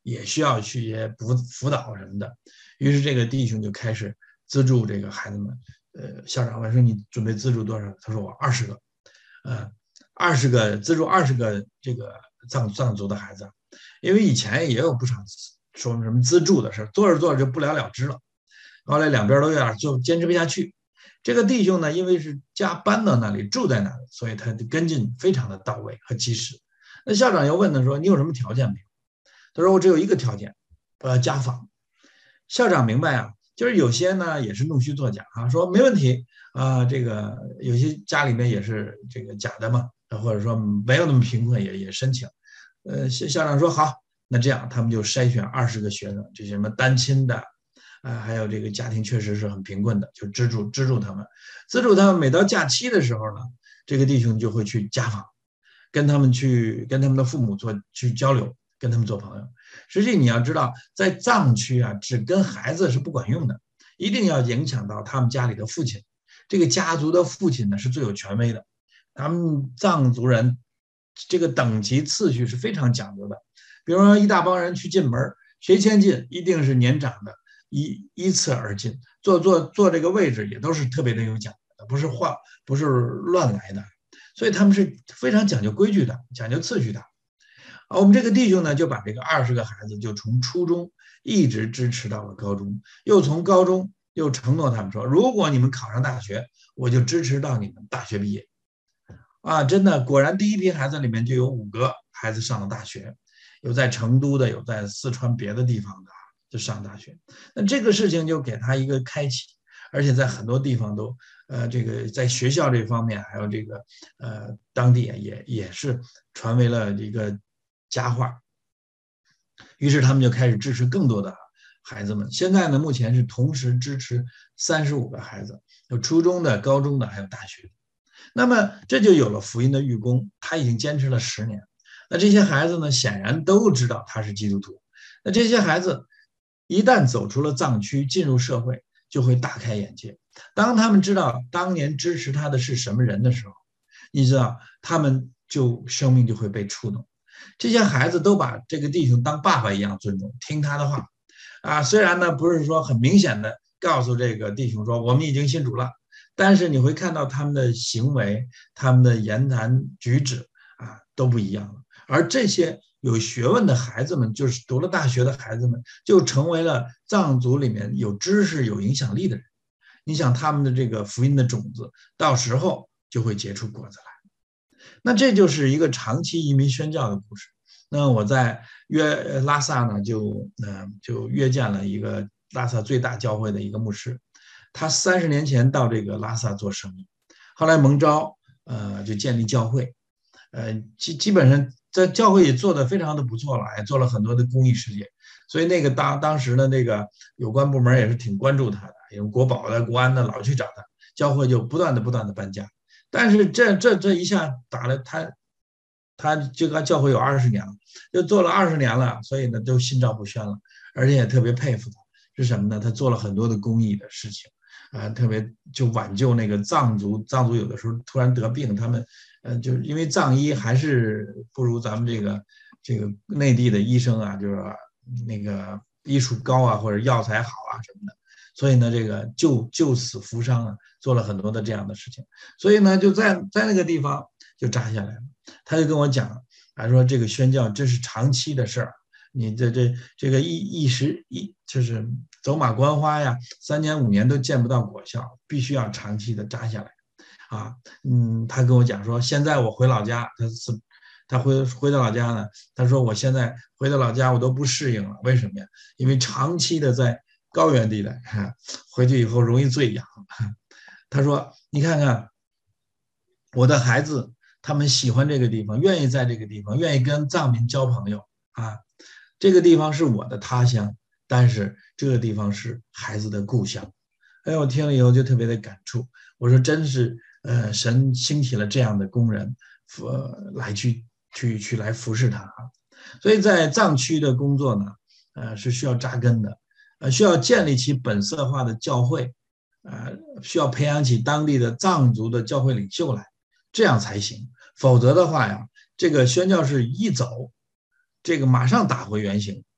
也需要去一些辅辅导什么的。于是这个弟兄就开始资助这个孩子们。呃，校长问说你准备资助多少？他说我二十个，呃，二十个资助二十个这个藏藏族的孩子，因为以前也有不少说什么资助的事，做着做着就不了了之了。后来两边都有点就坚持不下去。这个弟兄呢，因为是家搬到那里住在那里，所以他的跟进非常的到位和及时。那校长又问他说：“你有什么条件没有？”他说：“我只有一个条件，我要家访。”校长明白啊，就是有些呢也是弄虚作假啊，说没问题啊、呃，这个有些家里面也是这个假的嘛，或者说没有那么贫困也也申请。呃，校长说好，那这样他们就筛选二十个学生，这些什么单亲的，啊、呃，还有这个家庭确实是很贫困的，就资助资助他们，资助他们。每到假期的时候呢，这个弟兄就会去家访，跟他们去跟他们的父母做去交流，跟他们做朋友。实际你要知道，在藏区啊，只跟孩子是不管用的，一定要影响到他们家里的父亲。这个家族的父亲呢是最有权威的，他们藏族人这个等级次序是非常讲究的。比如说一大帮人去进门，谁先进一定是年长的依依次而进，坐坐坐这个位置也都是特别的有讲究的，不是换不是乱来的，所以他们是非常讲究规矩的，讲究次序的。我们这个弟兄呢，就把这个二十个孩子就从初中一直支持到了高中，又从高中又承诺他们说，如果你们考上大学，我就支持到你们大学毕业。啊，真的，果然第一批孩子里面就有五个孩子上了大学，有在成都的，有在四川别的地方的，就上大学。那这个事情就给他一个开启，而且在很多地方都，呃，这个在学校这方面，还有这个呃当地也也是传为了一个佳话。于是他们就开始支持更多的孩子们。现在呢，目前是同时支持三十五个孩子，有初中的、高中的，还有大学的。那么这就有了福音的寓工，他已经坚持了十年。那这些孩子呢，显然都知道他是基督徒。那这些孩子一旦走出了藏区，进入社会，就会大开眼界。当他们知道当年支持他的是什么人的时候，你知道，他们就生命就会被触动。这些孩子都把这个弟兄当爸爸一样尊重，听他的话。啊，虽然呢不是说很明显的告诉这个弟兄说我们已经信主了，但是你会看到他们的行为、他们的言谈举止啊都不一样了。而这些有学问的孩子们，就是读了大学的孩子们，就成为了藏族里面有知识、有影响力的人。你想他们的这个福音的种子，到时候就会结出果子来。那这就是一个长期移民宣教的故事。那我在约拉萨呢，就呃就约见了一个拉萨最大教会的一个牧师，他三十年前到这个拉萨做生意，后来蒙召，呃就建立教会，呃基基本上在教会也做得非常的不错了，也做了很多的公益事业，所以那个当当时的那个有关部门也是挺关注他的，有国保的、国安的老去找他，教会就不断的不断的搬家。但是这这这一下打了他，他这个教会有二十年了，就做了二十年了，所以呢都心照不宣了，而且也特别佩服他，是什么呢？他做了很多的公益的事情，啊、呃，特别就挽救那个藏族，藏族有的时候突然得病，他们，呃，就是因为藏医还是不如咱们这个这个内地的医生啊，就是那个医术高啊，或者药材好啊什么的。所以呢，这个救救死扶伤啊，做了很多的这样的事情。所以呢，就在在那个地方就扎下来了。他就跟我讲，啊，说这个宣教这是长期的事儿，你这这这个一一时一就是走马观花呀，三年五年都见不到果效，必须要长期的扎下来。啊，嗯，他跟我讲说，现在我回老家，他是他回回到老家呢，他说我现在回到老家我都不适应了，为什么呀？因为长期的在高原地带，回去以后容易醉氧。他说：“你看看我的孩子，他们喜欢这个地方，愿意在这个地方，愿意跟藏民交朋友啊。这个地方是我的他乡，但是这个地方是孩子的故乡。”哎，我听了以后就特别的感触。我说：“真是，呃，神兴起了这样的工人，呃，来去去去来服侍他啊。所以在藏区的工作呢，呃，是需要扎根的。”呃，需要建立起本色化的教会，呃，需要培养起当地的藏族的教会领袖来，这样才行。否则的话呀，这个宣教士一走，这个马上打回原形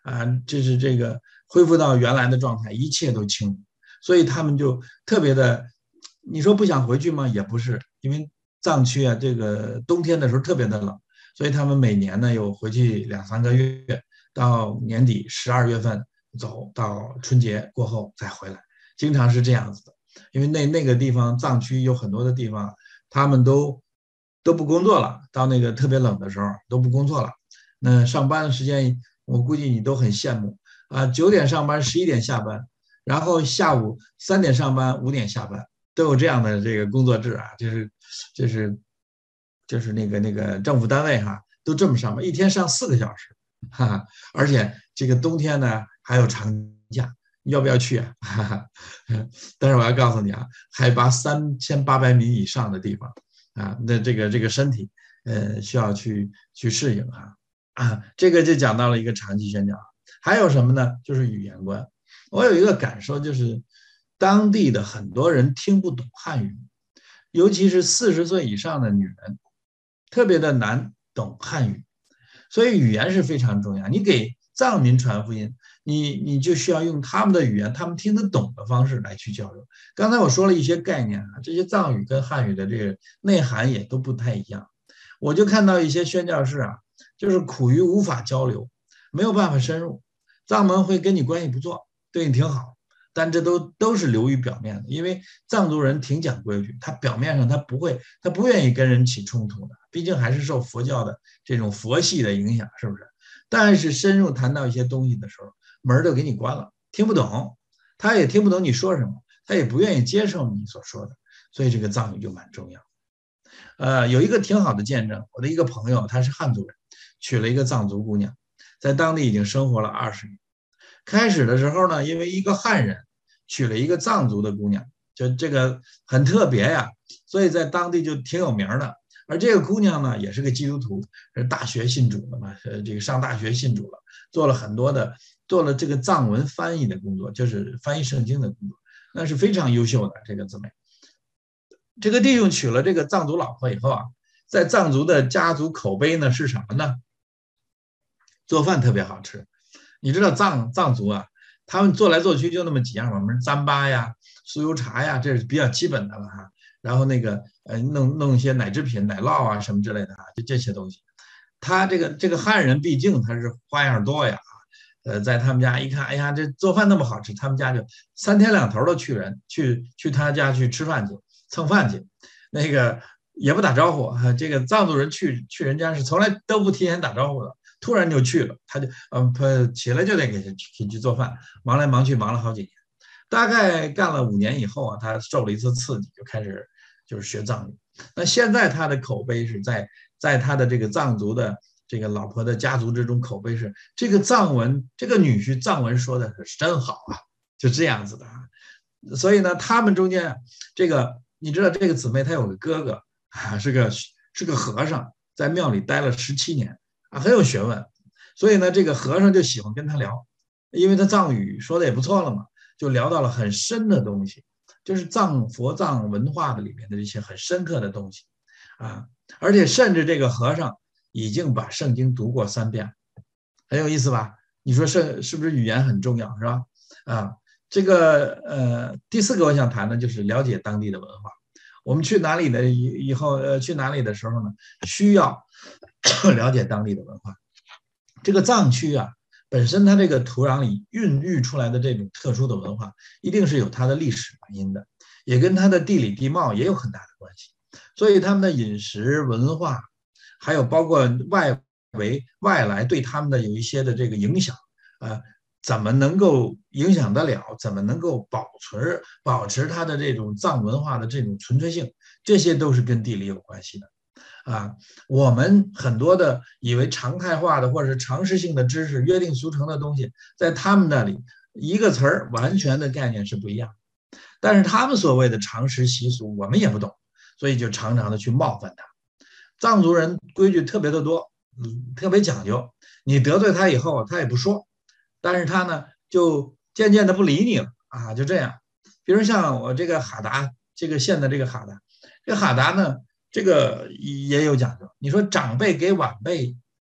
啊，就是这个恢复到原来的状态，一切都清，所以他们就特别的，你说不想回去吗？也不是，因为藏区啊，这个冬天的时候特别的冷，所以他们每年呢有回去两三个月，到年底十二月份走到春节过后再回来，经常是这样子的。因为那那个地方藏区有很多的地方，他们都都不工作了，到那个特别冷的时候都不工作了。那上班的时间，我估计你都很羡慕啊，九点上班，十一点下班，然后下午三点上班，五点下班，都有这样的这个工作制啊，就是就是就是那个那个政府单位哈，都这么上班，一天上四个小时，哈哈，而且这个冬天呢还有长假，你要不要去啊？哈哈，但是我要告诉你啊，海拔三千八百米以上的地方啊，那这个这个身体呃需要去去适应哈啊，这个就讲到了一个长期宣讲，还有什么呢？就是语言观。我有一个感受，就是当地的很多人听不懂汉语，尤其是四十岁以上的女人，特别的难懂汉语，所以语言是非常重要。你给藏民传福音，你你就需要用他们的语言，他们听得懂的方式来去交流。刚才我说了一些概念啊，这些藏语跟汉语的这个内涵也都不太一样。我就看到一些宣教士啊，就是苦于无法交流，没有办法深入，藏门会跟你关系不错，对你挺好，但这都都是流于表面的，因为藏族人挺讲规矩，他表面上他不会，他不愿意跟人起冲突的，毕竟还是受佛教的这种佛系的影响，是不是？但是深入谈到一些东西的时候，门就给你关了，听不懂，他也听不懂你说什么，他也不愿意接受你所说的，所以这个藏语就蛮重要。呃，有一个挺好的见证，我的一个朋友他是汉族人，娶了一个藏族姑娘，在当地已经生活了二十年。开始的时候呢，因为一个汉人娶了一个藏族的姑娘，就这个很特别呀，所以在当地就挺有名的。而这个姑娘呢，也是个基督徒，是大学信主了嘛，呃，这个上大学信主了，做了很多的，做了这个藏文翻译的工作，就是翻译圣经的工作，那是非常优秀的这个姊妹。这个弟兄娶了这个藏族老婆以后啊，在藏族的家族口碑呢是什么呢？做饭特别好吃。你知道藏藏族啊，他们做来做去就那么几样，我们糌粑呀、酥油茶呀，这是比较基本的了哈。然后那个呃，弄弄一些奶制品、奶酪啊什么之类的啊，就这些东西。他这个这个汉人毕竟他是花样多呀，呃，在他们家一看，哎呀，这做饭那么好吃，他们家就三天两头的去人去去他家去吃饭去蹭饭去，那个也不打招呼啊。这个藏族人去去人家是从来都不提前打招呼的，突然就去了，他就嗯，他起来就得给给去做饭，忙来忙去忙了好几年，大概干了五年以后啊，他受了一次刺激，就开始就是学藏语。那现在他的口碑是在在他的这个藏族的这个老婆的家族之中，口碑是这个藏文，这个女婿藏文说的是真好啊，就这样子的啊。所以呢，他们中间这个你知道，这个姊妹她有个哥哥啊，是个是个和尚，在庙里待了十七年啊，很有学问。所以呢，这个和尚就喜欢跟他聊，因为他藏语说的也不错了嘛，就聊到了很深的东西，就是藏佛藏文化的里面的这些很深刻的东西啊，而且甚至这个和尚已经把圣经读过三遍，很有意思吧？你说是是不是语言很重要，是吧？啊，这个呃，第四个我想谈的就是了解当地的文化。我们去哪里的以以后呃去哪里的时候呢，需要了解当地的文化。这个藏区啊，本身它这个土壤里孕育出来的这种特殊的文化，一定是有它的历史原因的，也跟它的地理地貌也有很大的关系。所以他们的饮食文化，还有包括外围外来对他们的有一些的这个影响，呃，怎么能够影响得了？怎么能够保存保持它的这种藏文化的这种纯粹性？这些都是跟地理有关系的。啊，我们很多的以为常态化的或者是常识性的知识、约定俗成的东西，在他们那里一个词儿完全的概念是不一样。但是他们所谓的常识习俗，我们也不懂，所以就常常的去冒犯他。藏族人规矩特别的多，嗯，特别讲究。你得罪他以后，他也不说，但是他呢，就渐渐的不理你了啊，就这样。比如像我这个哈达，这个县的这个哈达，这个哈达呢。这个也有讲究，你说长辈给晚辈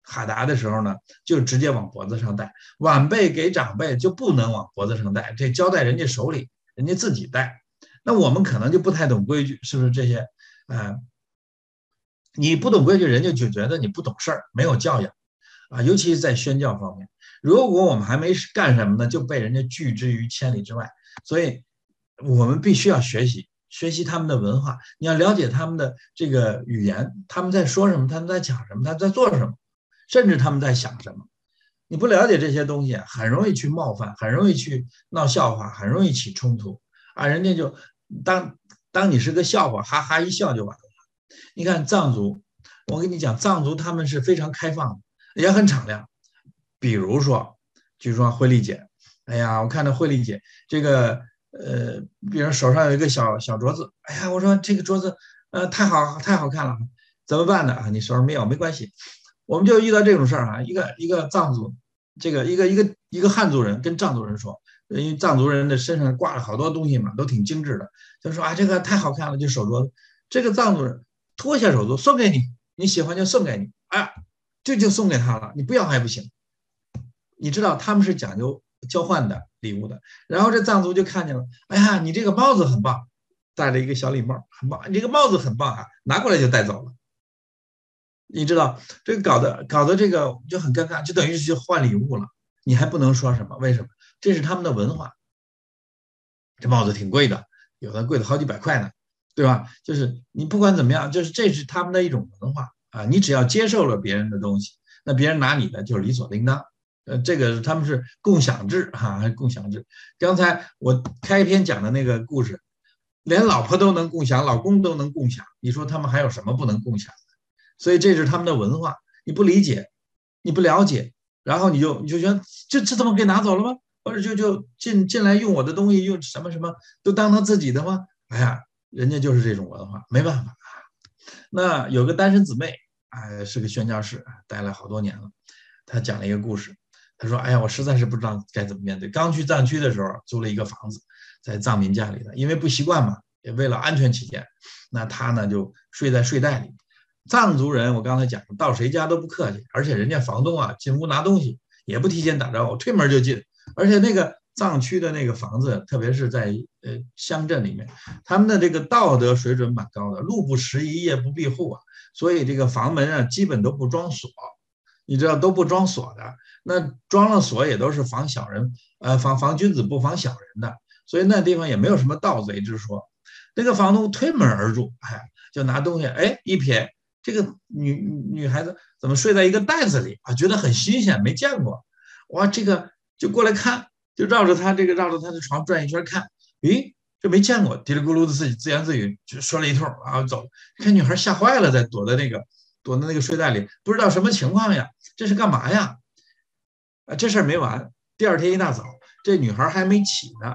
哈达的时候呢，就直接往脖子上戴，晚辈给长辈就不能往脖子上戴，这交在人家手里，人家自己戴。那我们可能就不太懂规矩，是不是这些？呃，你不懂规矩，人家就觉得你不懂事儿，没有教养啊，尤其是在宣教方面。如果我们还没干什么呢，就被人家拒之于千里之外。所以，我们必须要学习学习他们的文化，你要了解他们的这个语言，他们在说什么，他们在讲什么，他们在做什么，甚至他们在想什么。你不了解这些东西，很容易去冒犯，很容易去闹笑话，很容易起冲突啊！人家就当当你是个笑话，哈哈一笑就完了。你看藏族，我跟你讲，藏族他们是非常开放的，也很敞亮。比如说，据说慧丽姐，哎呀，我看到慧丽姐这个呃，比如手上有一个小小镯子，哎呀，我说这个镯子呃太好太好看了，怎么办呢？啊，你手上没有没关系，我们就遇到这种事儿啊，一个一个藏族，这个一个一个一个汉族人跟藏族人说，因为藏族人的身上挂了好多东西嘛，都挺精致的，就说啊这个太好看了，就手镯子，这个藏族人脱下手镯送给你，你喜欢就送给你，哎，这就送给他了，你不要还不行。你知道他们是讲究交换的礼物的，然后这藏族就看见了，哎呀，你这个帽子很棒，戴了一个小礼帽，很棒，你这个帽子很棒啊，拿过来就带走了。你知道这个搞得搞得这个就很尴尬，就等于是去换礼物了，你还不能说什么？为什么？这是他们的文化。这帽子挺贵的，有的贵的好几百块呢，对吧？就是你不管怎么样，就是这是他们的一种文化啊。你只要接受了别人的东西，那别人拿你的就是理所应当。呃，这个他们是共享制哈、啊，共享制。刚才我开篇讲的那个故事，连老婆都能共享，老公都能共享，你说他们还有什么不能共享的？所以这是他们的文化，你不理解，你不了解，然后你就你就觉得这这怎么给拿走了吗？或者就就进进来用我的东西，用什么什么都当他自己的吗？哎呀，人家就是这种文化，没办法。那有个单身姊妹，哎，是个宣教士，待了好多年了。她讲了一个故事，她说：“哎呀，我实在是不知道该怎么面对。刚去藏区的时候，租了一个房子，在藏民家里的，因为不习惯嘛，也为了安全起见，那她呢就睡在睡袋里。藏族人，我刚才讲到谁家都不客气，而且人家房东啊进屋拿东西也不提前打招呼，推门就进。而且那个藏区的那个房子，特别是在呃乡镇里面，他们的这个道德水准蛮高的，路不拾遗，夜不闭户啊，所以这个房门啊基本都不装锁，你知道都不装锁的。那装了锁也都是防小人，呃防防君子不防小人的，所以那地方也没有什么盗贼之说。那个房东推门而入，哎，就拿东西，哎一瞥。这个女女孩子怎么睡在一个袋子里啊？觉得很新鲜，没见过。哇，这个就过来看，就绕着她这个绕着她的床转一圈看，咦，这没见过，嘀里咕噜的自己自言自语就说了一通，然后走。看女孩吓坏了，在躲在那个躲在那个睡袋里，不知道什么情况呀？这是干嘛呀？啊，这事儿没完。第二天一大早，这女孩还没起呢，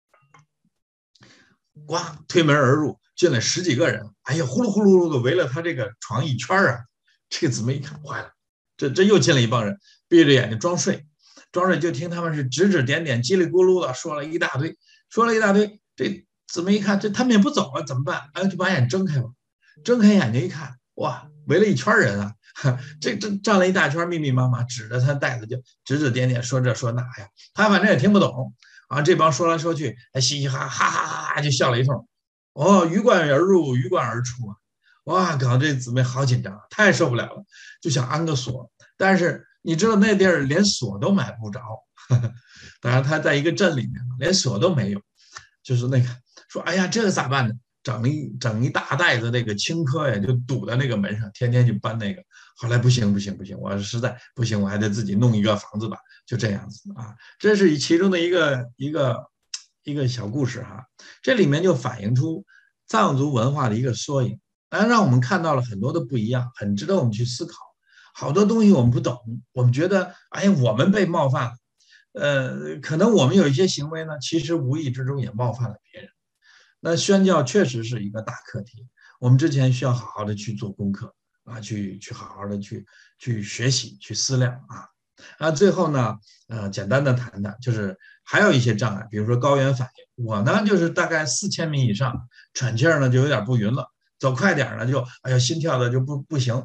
呱，推门而入。进来十几个人，哎呀，呼噜呼噜噜的围了他这个床一圈啊！这个姊妹一看坏了，这这又进来一帮人，闭着眼睛装睡，装睡就听他们是指指点点，叽里咕噜的说了一大堆，说了一大堆。这姊妹一看，这他们也不走啊，怎么办？哎，就把眼睁开吧，睁开眼睛一看，哇，围了一圈人啊！这这站了一大圈，密密麻麻，指着他袋子就指指点点，说这说那呀，他反正也听不懂啊。这帮说来说去，还嘻嘻哈哈哈哈哈就笑了一通。哦，鱼贯而入，鱼贯而出啊！哇，搞这姊妹好紧张，太受不了了，就想安个锁。但是你知道那地儿连锁都买不着，呵呵，当然他在一个镇里面，连锁都没有。就是那个说，哎呀，这个咋办呢？整一整一大袋子那个青稞呀，就堵在那个门上，天天就搬那个。后来不行不行不行，我实在不行，我还得自己弄一个房子吧，就这样子啊。这是其中的一个一个。一个小故事哈，这里面就反映出藏族文化的一个缩影，当然让我们看到了很多的不一样，很值得我们去思考。好多东西我们不懂，我们觉得哎，我们被冒犯了，呃，可能我们有一些行为呢，其实无意之中也冒犯了别人。那宣教确实是一个大课题，我们之前需要好好的去做功课啊，去去好好的去去学习，去思量啊。啊，最后呢，呃，简单的谈谈，就是还有一些障碍，比如说高原反应。我呢，就是大概四千米以上，喘气儿呢就有点不匀了，走快点呢就，哎呀，心跳的就不不行。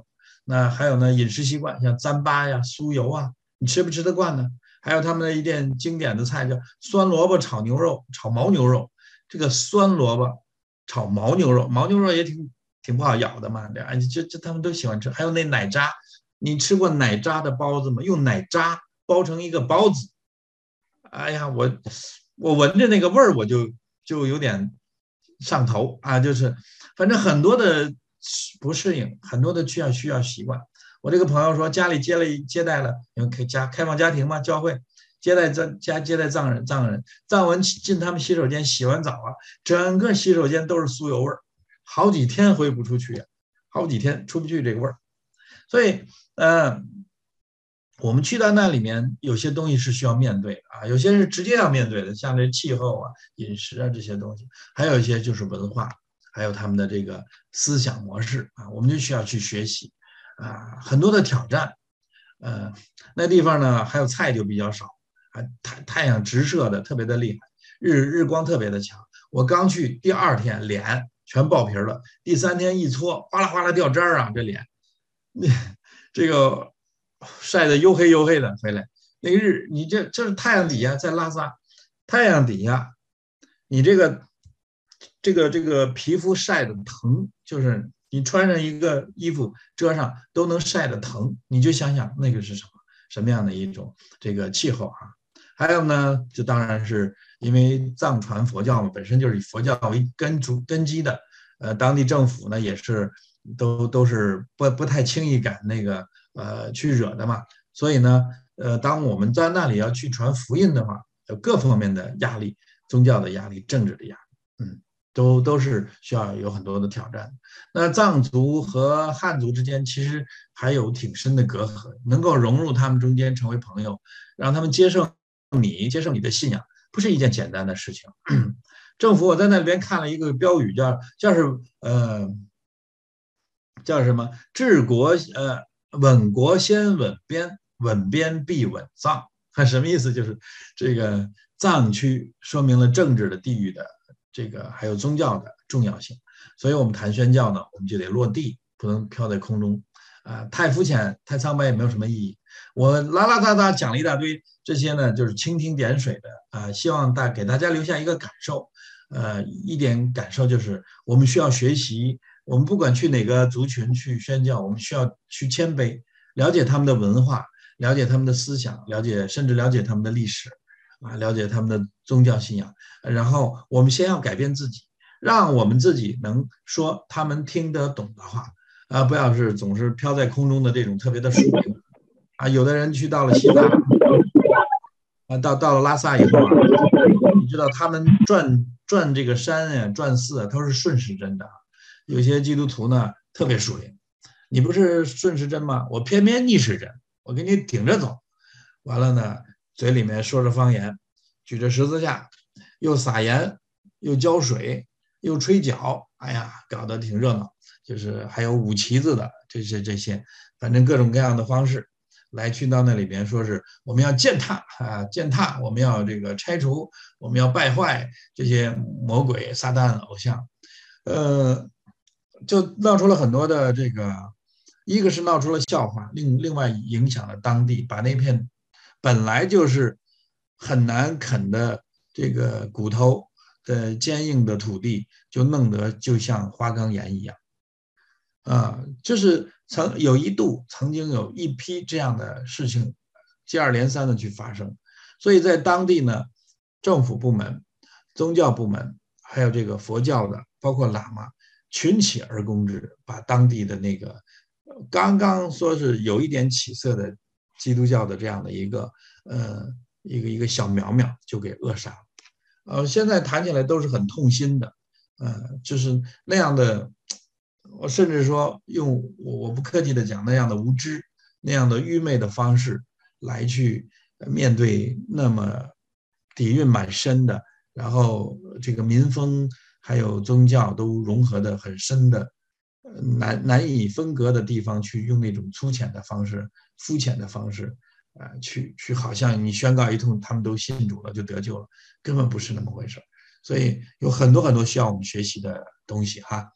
那还有呢，饮食习惯像糌粑呀、酥油啊，你吃不吃得惯呢？还有他们的一件经典的菜叫酸萝卜炒牛肉、炒牦牛肉。这个酸萝卜炒牦牛肉，牦牛肉也挺挺不好咬的嘛，对吧？这这他们都喜欢吃。还有那奶渣，你吃过奶渣的包子吗？用奶渣包成一个包子，哎呀，我我闻着那个味儿，我就就有点上头啊，就是反正很多的不适应，很多的需要需要习惯。我这个朋友说家里接了接待了，因为开家开放家庭嘛，教会接待葬家接待藏人藏人，藏文进他们洗手间洗完澡啊，整个洗手间都是酥油味儿，好几天回不出去，好几天出不去这个味儿。所以，呃，我们去到那里面，有些东西是需要面对的啊，有些是直接要面对的，像这气候啊、饮食啊这些东西，还有一些就是文化，还有他们的这个思想模式啊，我们就需要去学习啊，很多的挑战。呃，那地方呢，还有菜就比较少啊，太太阳直射的特别的厉害，日日光特别的强。我刚去第二天脸全爆皮了，第三天一搓，哗啦哗啦掉渣儿啊，这脸，那这个晒得黝黑黝黑的回来。那日你这这是太阳底下在拉萨，太阳底下你这个这个这个皮肤晒的疼，就是你穿上一个衣服遮上都能晒得疼，你就想想那个是什么什么样的一种这个气候啊？还有呢，就当然是因为藏传佛教嘛，本身就是以佛教为根主根基的，呃，当地政府呢也是都都是不不太轻易敢那个呃去惹的嘛，所以呢，呃，当我们在那里要去传福音的话，有各方面的压力，宗教的压力、政治的压力，嗯。都都是需要有很多的挑战。那藏族和汉族之间其实还有挺深的隔阂，能够融入他们中间成为朋友，让他们接受你，接受你的信仰，不是一件简单的事情。政府我在那边看了一个标语，叫叫是呃叫什么治国呃稳国先稳边，稳边必稳藏。它什么意思？就是这个藏区说明了政治的地域的这个还有宗教的重要性。所以我们谈宣教呢，我们就得落地，不能飘在空中啊、呃，太肤浅、太苍白也没有什么意义。我拉拉杂杂讲了一大堆，这些呢就是蜻蜓点水的啊、呃，希望大给大家留下一个感受。呃，一点感受就是我们需要学习，我们不管去哪个族群去宣教，我们需要去谦卑，了解他们的文化，了解他们的思想，了解甚至了解他们的历史，啊，了解他们的宗教信仰。然后我们先要改变自己，让我们自己能说他们听得懂的话，啊，不要是总是飘在空中的这种特别的水平啊。有的人去到了西藏，啊，到到了拉萨以后啊，你知道他们转转这个山呀、转寺啊，都是顺时针的。有些基督徒呢特别属灵，你不是顺时针吗？我偏偏逆时针，我给你顶着走。完了呢，嘴里面说着方言，举着十字架，又撒盐，又浇水，又吹角，哎呀，搞得挺热闹。就是还有舞旗子的，这些这些，反正各种各样的方式。来去到那里边，说是我们要践踏啊，践踏，我们要这个拆除，我们要败坏这些魔鬼、撒旦、偶像，呃，就闹出了很多的这个，一个是闹出了笑话，另另外影响了当地，把那片本来就是很难啃的这个骨头的坚硬的土地，就弄得就像花岗岩一样。啊，就是曾有一度曾经有一批这样的事情接二连三的去发生，所以在当地呢，政府部门、宗教部门还有这个佛教的，包括喇嘛群起而攻之，把当地的那个刚刚说是有一点起色的基督教的这样的一个呃一个一个小苗苗就给扼杀了。呃，现在谈起来都是很痛心的，呃，就是那样的。我甚至说用我不客气的讲那样的无知、那样的愚昧的方式来去面对那么底蕴蛮深的，然后这个民风还有宗教都融合的很深的难难以分割的地方，去用那种粗浅的方式、肤浅的方式，呃，去去好像你宣告一通，他们都信主了就得救了，根本不是那么回事。所以有很多很多需要我们学习的东西哈。